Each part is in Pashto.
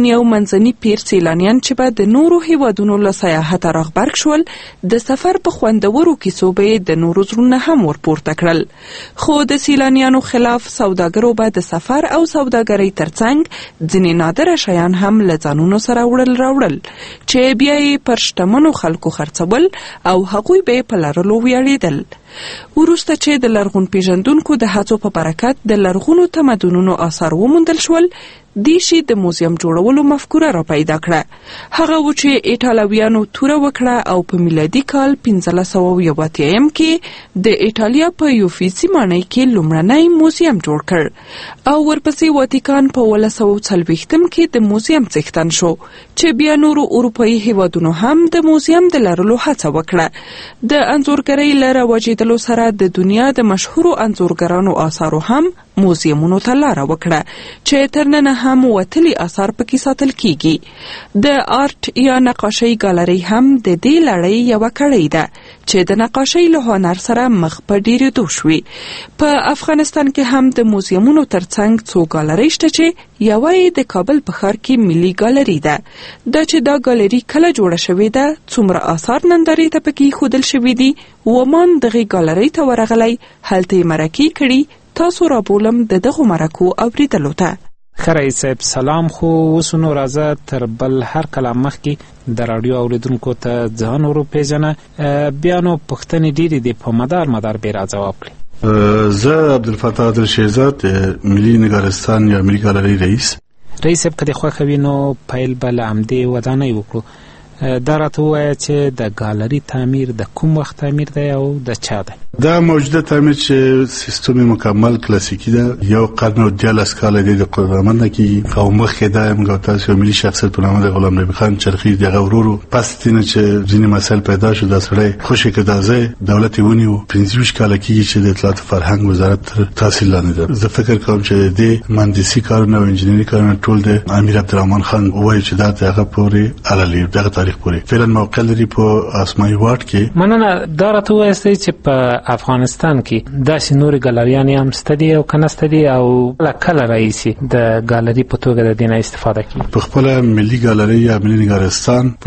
پرون یو منځني پیر سیلانیان چې به د نورو هیوادونو له سیاحته راغبرګ شول د سفر په خوندورو کیسو به د نورو زړونه هم ورپورته کړل، خو د سیلانیانو خلاف سوداګرو به د سفر او سوداګرۍ ترڅنګ ځینې نادره شیان هم له ځانونو سره وړل راوړل چې بیا یې پر شتمنو خلکو خرڅول او هغوی به یې په لرلو ویاړېدل. وروسته چې د لرغون پیژندونکو د هڅو په برکت د لرغونو تمدنونو آثار وموندل شول، دې شي د موزیم جوړولو مفکوره را پیدا کړه. هغه و چې ایټالویانو توره وکړه او په میلادي کال 1580 کې د ایټالیا په یوفیسي ماڼۍ کې لومړنی موزیم جوړ کړ او ورپسې واتیکان په 1940 کې د موزیم څښتن شو چې بیا نورو اروپایي هیوادونو هم د موزیم د لرلو هڅه وکړه. د انځورګرۍ له رواجېدلو سره د دنیا د مشهورو انځورګرانو آثارو هم موزیمونو ته لاره وکړه چې تر ننه هم وتلي آثار پکې ساتل کیږي. د آرټ یا نقاشۍ ګالري هم د دې لړۍ یوه کړۍ ده چې د نقاشۍ له هنر سره مخ په ډیرېدو شوي. په افغانستان کې هم د موزیمونو ترڅنګ څو ګالرۍ شته چې یوه یې د کابل په ښار کې ملي ګالري ده. دا چې دا ګالري کله جوړه شوې ده، څومره آثار نندارې ته پکې ښودل شوي دي، ومان دغې ګالرۍ ته ورغلی، هلته یې مرکې کړي، تاسو را بولم د دغو مرکو اوریدلو ته. ښه رئیس صاحب، سلام. خو اوس نو راځه تر بل هر کلام مخکې د راډیو اوریدونکو ته ځان ور وپېژنه، بیا نو پوښتنې ډېرې دي، په مدار به را ځواب کړي. زه عبدالفتاح عبدالشهزاد، ملي نګارستان یا ملي ګالرۍ رئیس. رئیس صاحب که دې خوښه وي نو پیل به له همدې ودانۍ وکړو. دا راته ووایه چې د ګالري تعمیر د کوم وخت تعمیر دی او د چا دی؟ دا موجوده تعمیر چې سیستم مکمل کلاسیکی ده، یو قرن او 14 کال دی د قدرمند کې او مخکې دا موږ تاسو ملي شخصیت په نامه د غلام نبی خان چرخی دغه ورورو پس دینه چې ځینې مسایل پیدا شو، د سړی خوشی کې دازه دولت ونیو 25 کال کې چې د اطلاعات فرهنګ وزارت تحصیل لاندې ده. زه فکر کوم چې د مهندسي کارونه او انجینری کارونه ټول د امیر عبدالرحمن خان وایي چې دا دغه پورې علالي دغه تاریخ پورې فعلا موقع لري په اسماعیل واټ کې. مننه. دا راته وایي چې په افغانستان کې داسې نورې ګالریانې هم شته دي او که نه شته دي، او کله راهیسې د ګالري په توګه د دې نه استفاده کوي؟ په خپله ملي ګالري یا ملي نګارستان په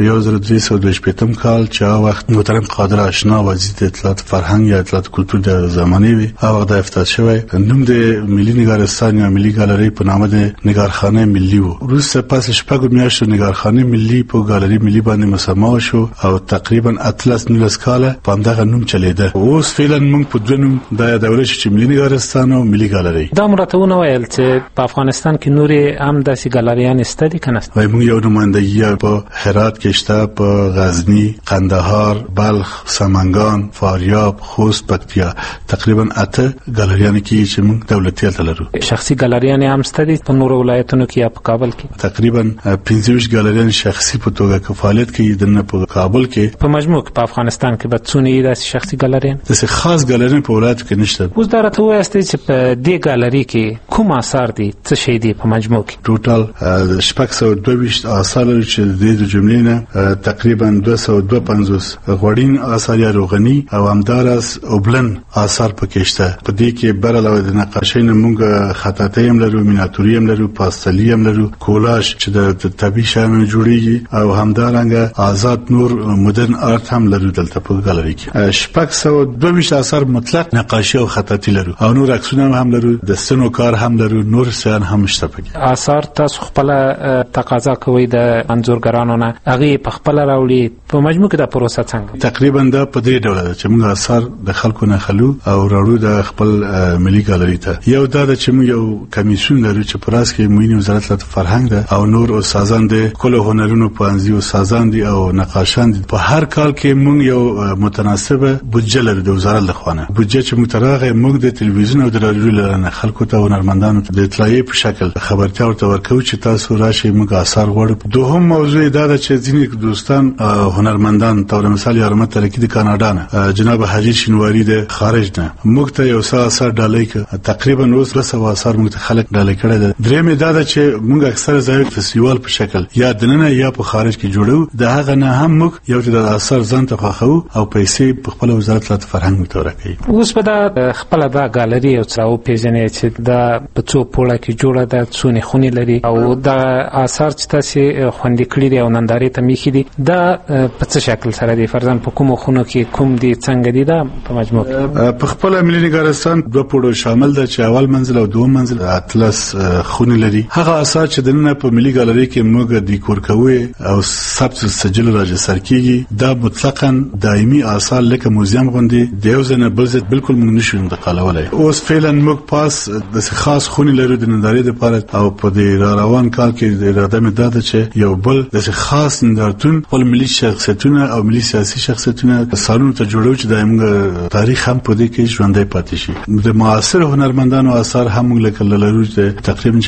1322 کال چې هغه وخت محترم قادر اشنا وزیر د اطلاعات فرهنګ یا اطلاعات کلتور د زمانې وي، هغه د افتتاح شوی. نوم د ملي نګارستان یا ملي ګالري په نامه د نګارخانه ملي و. وروسته پس شپږ میاشتو نګارخانه ملي په ګالري ملي باندې مسما شو او تقریبا 19 کال په همدغه نوم چلیده. اوس فعلا موږ په دونو د یادول چې ملي نګارستان او ملي ګالري. دا مراتبونه ویل چې په افغانستان کې نورې هم داسې ګالریان شته دي که نه؟ وایي موږ یو نمایندګي په هرات کې شته، په غزني، قندهار، بلخ، سمنګان، فاریاب، خوست، پکتیا، تقریبا 8 ګالریان کې چې موږ دولتي هلته لرو. شخصي ګالریان هم شته دي په نورو ولایتونو کې یا په کابل کې؟ تقریبا 25 ګالریان شخصي په توګه فعالیت کوي د په کابل کې. په مجموع کې په افغانستان کې به څونه داسې شخصي ګالریان؟ داسې خاص ګالري په ولایت کې نشته. اوس دا راته وایاست چې په دې ګالري کې کوم آثار دي، څه شی دي په مجموع کې؟ ټوټال 622 آثار لري چې د جملې نه تقریبا 252 غوړین آثار یا روغني او همدارس اوبلن آثار پکې شته. په دې کې بر علاوه د نقاشۍ نه موږ خطاطۍ هم لرو، میناتوري هم لرو، پاستلي هم لرو، کولاژ چې د طبي شیانو جوړیږي او همدارنګه آزاد نور مدرن آرت هم لرو دلته په ګالري کې. 622 آثار مطلق نقاشي او خطاطي لرو او نور عکسونه هم لرو، د سنو کار هم لرو، نور شیان هم شته پکې. آثار تاسو خپل تقاضا کوي د انځورګرانو نه، هغه په خپل راوړي. په مجموع کې دا پروسه څنګه؟ تقریبا دا په دې ډول ده چې موږ آثار د خلکو نه خلو او راوړو د خپل ملي ګالري ته. یو دا د چې موږ یو کمیسیون لرو چې په راس کې موینه وزارت له فرهنګ ده او نور استادان دي، کله هنرونو پوهنځي استادان دي او نقاشان دي. په هر کال کې موږ یو متناسبه بودجه لرو د وزارت له خوا. بودجه چې موږ ترغه موږ د تلویزیون او د رادیو لرنه خلکو ته هنرمندانو ته د اطلاعیه په شکل خبرتیا ورته ورکو چې تاسو راشي موږ آثار غواړو. دوهم موضوع دا ده چې ځینې دوستان هنرمندان تور مثال یارمت ترکی د کاناډا نه جناب حاجی شینواری د خارج نه موږ ته یو څه آثار ډالۍ ک تقریبا اوس 200 آثار موږ ته خلک ډالۍ کړي دي. درېمه دا ده چې موږ اکثر ځای فستیوال په شکل یا دننه یا په خارج کې جوړو. د هغه نه هم موږ یو د آثار ځان ته خوښو او پیسې په خپل وزارت له فرهنګ موږ ته راکوي. اوس په دا خپل دا ګالري او څراو پیژنې چې دا په څو پوړه کې جوړه ده، څو خونې لري او دا آثار چې تاسو خوندې کړی دي او نندارې ته میخي دي دا په څه شکل سره دي؟ فرضاً په کومو خونو کې کوم دي، څنګه دي دا په مجموع په خپل ملي نګارستان دوه پوړو شامل ده چې اول منزل او دوم منزل اتلس خونې لري. هغه آثار چې دنه په ملي ګالري کې موږ ډیکور کوي او ثبت سجل راجستر کیږي دا مطلقاً دایمي آثار لکه موزیم غوندي د یو ځنه بل ځای بالکل موږ نشو انتقالولای. اوس فعلا موږ پاس د خاص خونې لرو د نندارې لپاره او په دې روان کال کې د اراده مې ده چې یو بل د خاص نندارتون خپل ملي شخصیتونه او ملي سیاسي شخصیتونه سالون ته جوړو چې د موږ تاریخ هم په دې کې ژوندۍ پاتې شي. د معاصر هنرمندانو آثار هم لکه لرو چې تقریبا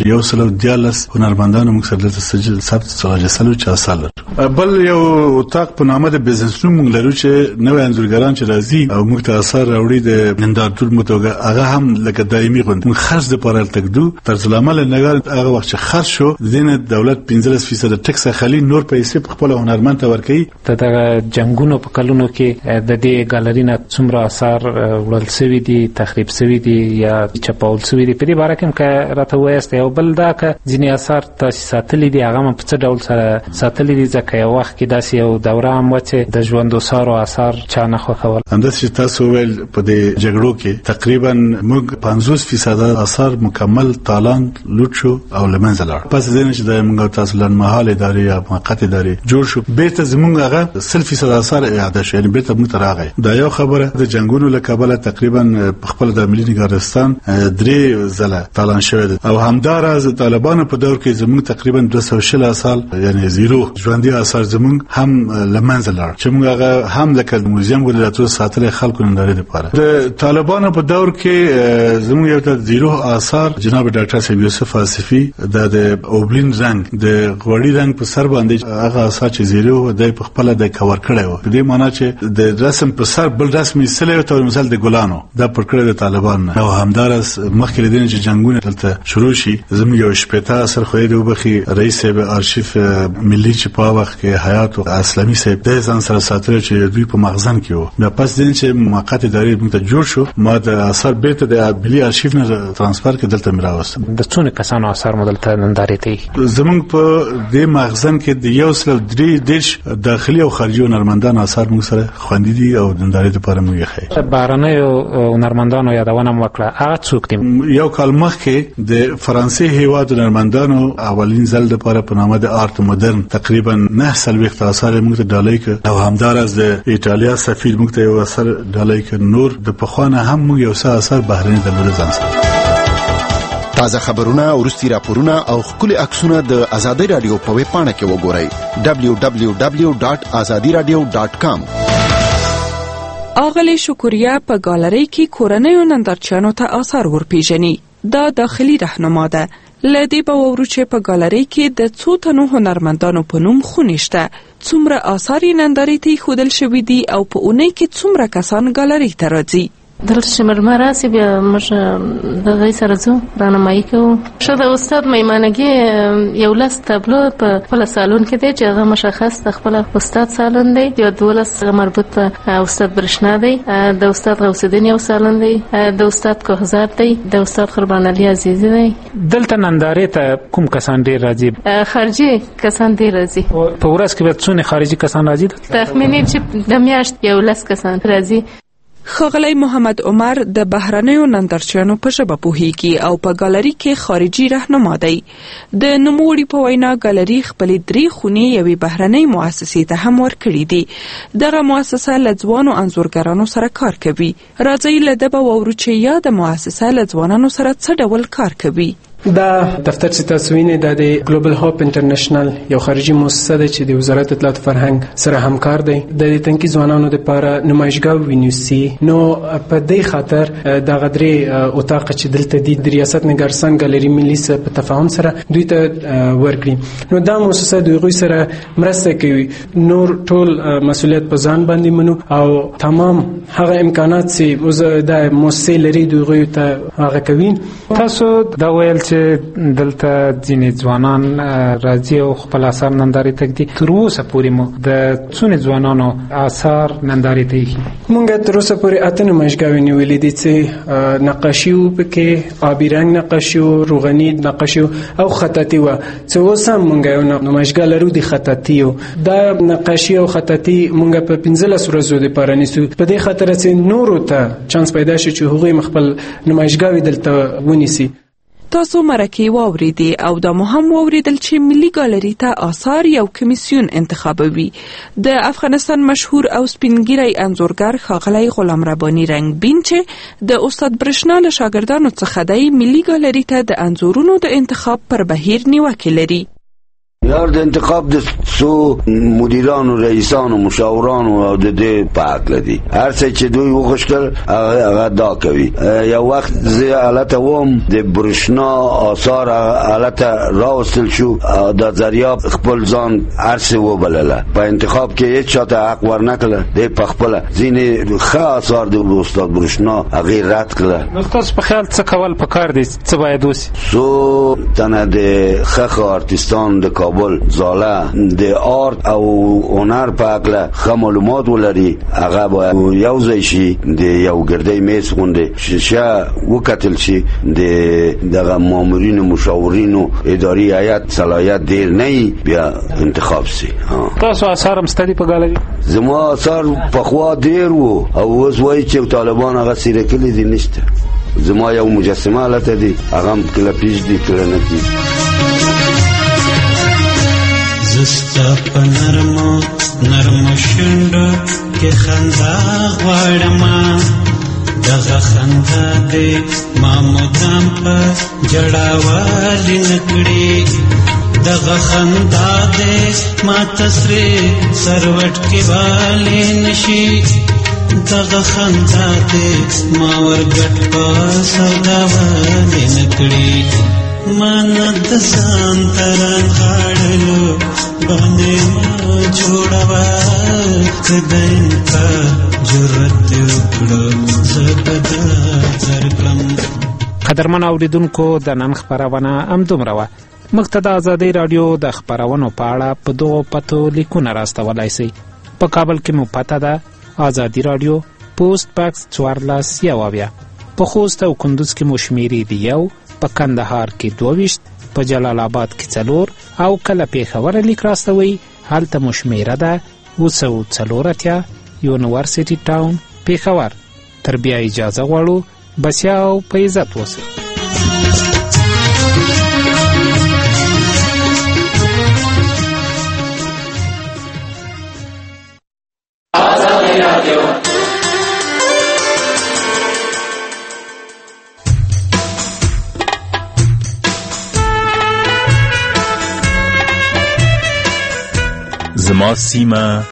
114 هنرمندانو موږ سره سجل ثبت راجستر چې اصل بل یو اتاق په نامه د بزنس روم موږ لرو چې نوې انځورګران چې راځي او موږ ته اثر راوړي د نندارتون متوګه هغه هم لکه دایمي غوند موږ خرج د پاره تکدو تر عمل نګار هغه وخت چې خرج شو دینه دولت 15% ټکس خالي نور پیسې په خپل هنرمند ته ورکړي. د جنگونو په کلونو کې د دې ګالري نه څومره آثار وړل شوی دي، تخریب شوی دي یا چپاول شوی دي؟ په دې باره کې که راته وایست او بل دا که ځینې آثار تاسو ساتلي دي هغه په څه ډول سره ساتلي دي؟ ځکه یو وخت کې داسې یو دوره هم و چې د ژوندو سارو آثار چا نه خوښول. همداسې تاسو ویل په دې جګړو کې تقریبا موږ 50% آثار مکمل تالان لوټ شو او لمنځه لاړ. پس دینه چې د موږ تاسو لنمحال ادارې یا موقت ادارې جوړ شو بیرته زموږ هغه 100% آثار اعاده شو، یعنی بیرته موږ ته راغی. دا یو خبره د جنگونو له کبله تقریبا خپل د ملي نګارستان 3 ځله تالان شوی او همداراز طالبانو په دور کې زموږ تقریبا 260 سال یعنی زیرو ژوندۍ آثار زموږ هم لمنځه لاړ چې موږ هغه هم لکه موزیم ولراتو ساتل خلکو نندارې لپاره. د طالبانو په دور کې زموږ یو د زیرو آثار جناب ډاکټر سید یوسف آصفی د اوبلین رنگ د غوړی رنگ په سر باندې هغه آثار چې زیرو د په خپل د کور کړی و. په دې معنی چې د رسم په سر بل رسمي سله او مثال د ګلانو د پر کړی د طالبان او همدارس مخکې لدین چې جنگونه دلته شروع شي زموږ یو شپېته اثر خو دې وبخي رئیس ارشیف ملي چې په وخت کې حیات او اسلامي صاحب د ځان سره ساتل چې دوی په مخزن کې و. بیا پس دین چې موقت ادارې موږ ته جوړ شو ما د اثر بیرته د ملي ارشیف نه ترانسفر کې دلته میراوست. د څونه کسانو اثر مدلته نندارې ته زموږ په دې مخزن کې د یو سل 3 داخلي او خارجي هنرمندان اثر موږ سره خوندې دي او نندارې لپاره موږ یې بهرنۍ هنرمندانو یادونه وکړه. هغه څوک دي؟ یو کال مخکې د فرانسې هیواد هنرمندانو اولین ځل لپاره په نامه د آرت مدرن تقریبا 9 اثر موږ ته ډالۍ کړ او همدارس د ایتالیا سفیر موږ ته یو اثر ډالۍ کړ. نور د پخوانه هم موږ یو څه اثر بهرنۍ د ځان سره. تازه خبرونه، ورستي راپورونه او خولي عکسونه د آزادۍ رادیو په ویب پاڼه کې وګورئ www.azadiradio.com. اغلی شکریه په ګالري کې کورنیو نندارچیانو ته آثار ورپیژني. دا داخلي رهنما ده. لدی به وورو چې په ګالري کې د څو تنو هنرمندانو په نوم خونې شته. څومره آثار نندارې ته ښودل شوي دي او په اونۍ کې څومره کسان ګالري ته راځي. دلته چې مرمه راسي بیا موږ د هغې سره ځو رهنمایي کوو. ښه د استاد میمانګي یو لس تابلو په خپله سالون کې دی چې هغه مشخص د خپله استاد سالون دی. یو 12 مربوط په استاد برشنا دی. د استاد غوث الدین یو سالون دی. د استاد کوهزاد دی. د استاد قربان علي عزیزي دی. دلته نندارې ته کوم کسان ډېر راځي؟ خارجي کسان ډېر راځي. په ورځ کې به څونه خارجي کسان راځي؟ تخمیني چې د میاشت یو لس کسان راځي. ښاغلی محمد عمر د بهرنیو نندارچیانو په ژبه پوهیږي او په ګالري کې خارجي رهنما دی. د نوموړي په وینا ګالري خپلې 3 خونې یوې بهرنۍ مؤسسې ته هم ورکړي دي. دغه مؤسسه له ځوانو انځورګرانو سره کار کوي. راځئ له ده به واورو چې یاده مؤسسه له ځوانانو سره څه ډول کار کوي. دا دفتر چې تاسو وینئ دا د ګلوبل هاپ انټرنیشنل یو خارجي مؤسسه ده چې د وزارت اطلاعات او فرهنګ سره همکار دی. د تنکي ځوانانو لپاره نمایشګاه ونیسي. نو په دې خاطر د غدري اتاق چې دلته د ریاست نګارستان ګالري ملي سره په تفاهم سره دوی ته ورکړي. نو دا مؤسسه دوی سره مرسته کوي. نور ټول مسؤلیت په ځان باندې منو او تمام هغه امکانات چې د مؤسسې لري دوی ته هغه کوي. تاسو دا ویل چې دلته ځینې ځوانان راځي او خپل آثار نندارې ته ږدي، تر اوسه پورې مو د څونه ځوانانو آثار نندارې ته ایښي؟ مونږ تر اوسه پورې 8 نمایشګاوې نیولې دي چې نقاشي و پکې، آبي رنګ نقاشي و، روغني نقاشي او خطاطي و. څه اوس هم مونږ یو نمایشګاه لرو د خطاطي. دا نقاشي او خطاطي مونږ په 15 ورځو لپاره نیسو، په دې خاطر چې نورو ته چانس پیدا شي چې هغوی خپل نمایشګاوې دلته ونیسي. تاسو مرکې واوریدي او دا مهم واوریدل چې ملي ګالري ته آثار یو کمیسیون انتخابوي. د افغانستان مشهور او سپینګیری انځورګر ښاغلی غلام رباني رنگبین چې د استاد برشنا له شاګردانو څخه دی، ملي ګالري ته د انځورونو د انتخاب پر بهیر نیوکې لري. یار د انتخاب د سو مدیران و رئیسان و مشاوران و د دې پاک لدی، هر څه چې دوی وغوښتل هغه دا کوي. یو وخت زه حالت ووم د برشنا آثار حالت راوستل شو، د ذریعه خپل ځان هر څه وبلله، په انتخاب کې هیڅ چاته حق ورنکړه، د په خپل ځینې ښه آثار د استاد برشنا هغه رد کړه. نو تاسو په خیال څه کول پکار دي، څه باید وشي؟ سو تنه د ښه آرتیستان د کابل زاله د آرت او هنر په اړه ښه معلومات ولري، هغه باید یو ځای شي، د یو ګردی میز غونډه شیشه وکتل شي، دغه مامورین و مشاورین و اداري هیئت صلاحیت ډیر نه بیا انتخاب شي. تاسو آثار هم ستدي په ګالري؟ زما آثار پخوا ډیر وو او اوس وایي چې طالبان هغه سیره کړي دي نشته. زما یو مجسمه لته دي، هغه هم کله پیش دي کله نه کیږي. زستا په نرمو نرمو شونډو کې خندا غواړم، دغه خندا دې ما مدام په جړاوالي نکړي، دغه خندا دې ما تسرې سروټ کې والي نشي، دغه خندا دې ما ورګټ په سودا والي نکړي. مانا د ځان تران غاړلو باندې ما جوړوا، خدای ته جرأت وکړو زبدا زرکلم. قدرمن اوریدونکو، د نن خبرونه همدومره وه. موږ ته د ازادۍ راډیو د خبرونو په اړه په دغو پتو لیکونه راستولی سئ. په کابل کې مو پته ده ازادي راډیو، پوسټ باکس 14 په خوست او کندوز کې مو شمیرې دي 1، په کندهار کې 22، په جلال آباد کې 4 او کله پېښور لیک راستوي هلته مو شمیره ده 244 یونیورسټي ټاون پېښور. تر بیا اجازه غواړو، بسیا او په عزت اوسئ. زما سیمه